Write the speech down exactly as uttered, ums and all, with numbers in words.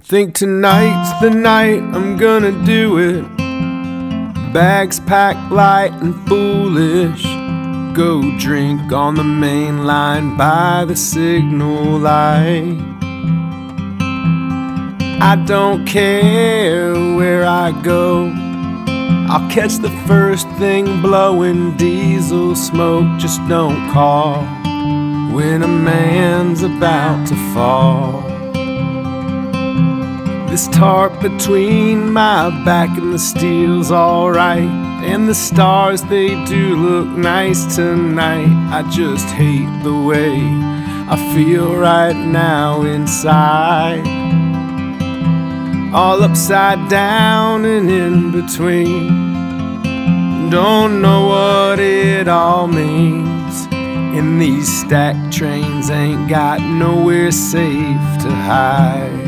Think tonight's the night I'm gonna do it. Bags packed light and foolish. Go drink on the main line by the signal light. I don't care where I go, I'll catch the first thing blowing diesel smoke. Just don't call when a man's about to fall. This tarp between my back and the steel's alright, and the stars, they do look nice tonight. I just hate the way I feel right now inside, all upside down and in between. Don't know what it all means, and these stacked trains ain't got nowhere safe to hide.